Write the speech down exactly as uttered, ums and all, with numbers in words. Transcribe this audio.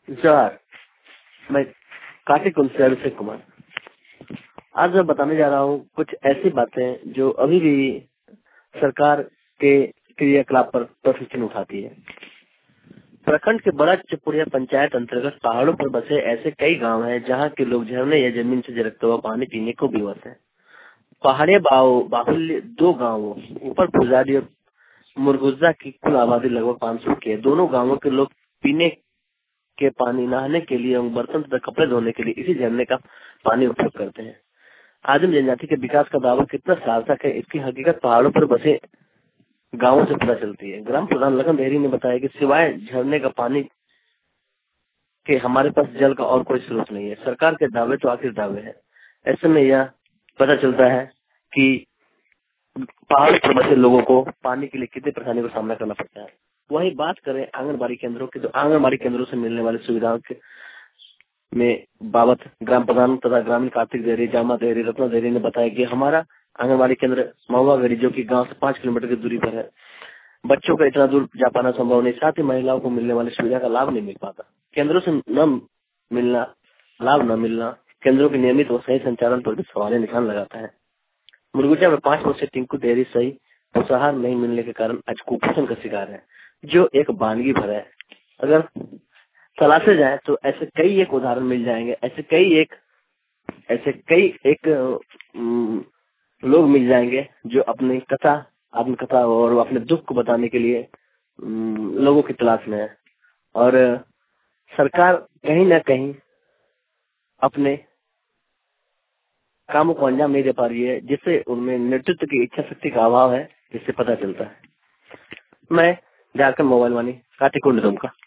जोहार, मैं काटीकुंड से अभिषेक कुमार। आज मैं बताने जा रहा हूँ कुछ ऐसी बातें जो अभी भी सरकार के क्रियाकलाप पर प्रश्न उठाती है। प्रखंड के बड़ा चपुड़िया पंचायत अंतर्गत पहाड़ों पर बसे ऐसे कई गांव हैं जहां के लोग झरने या जमीन से झलकता हुआ पानी पीने को विवश है। पहाड़ी बाहुल्य दो गाँवों ऊपर पुजारी और मुरगुजा की कुल आबादी लगभग पाँच सौ की है। दोनों गांवों के लोग पीने के पानी, नहाने के लिए एवं बर्तन तथा कपड़े धोने के लिए इसी झरने का पानी उपयोग करते हैं। आदिम जनजाति के विकास का दावा कितना सार्थक है, इसकी हकीकत पहाड़ों पर बसे गांवों से पता चलती है। ग्राम प्रधान लखन देहरी ने बताया कि सिवाय झरने का पानी के हमारे पास जल का और कोई स्रोत नहीं है। सरकार के दावे तो आखिर दावे हैं। ऐसे में यह पता चलता है कि पहाड़ पर बसे लोगों को पानी के लिए कितनी परेशानी का सामना करना पड़ता है। वही बात करें आंगनबाड़ी केंद्रों की, तो आंगनबाड़ी केंद्रों से मिलने वाली सुविधाओं के में बाबत ग्राम प्रधान तथा ग्रामीण कार्तिक देहरी, जामा देहरी, रत्ना देहरी ने बताया कि हमारा आंगनबाड़ी केंद्र महुआ गढ़ी, जो कि गांव से पाँच किलोमीटर की दूरी पर है, बच्चों का इतना दूर जा पाना संभव नहीं। साथ ही महिलाओं को मिलने वाली सुविधा का लाभ नहीं मिल पाता। केंद्रों से न मिलना, लाभ न मिलना केंद्रों के नियमित और सही संचालन पर भी सवालिया निशान लगाता है। मुरगुजा में पांच वर्षीय टिंकू देहरी सही पोषाहार नहीं मिलने के कारण आज कुपोषण का शिकार है, जो एक वानगी भर है। अगर तलाशे जाए तो ऐसे कई एक उदाहरण मिल जाएंगे, ऐसे कई एक ऐसे कई एक लोग मिल जाएंगे जो अपनी कथा, आत्मकथा और अपने दुख को बताने के लिए लोगों की तलाश में है। और सरकार कहीं ना कहीं अपने कामों को अंजाम नहीं दे पा रही है, जिससे उनमें नेतृत्व की इच्छा शक्ति का अभाव है, जिससे पता चलता है। मैं झारखंड मोबाइल वाणी काटीकुंड का।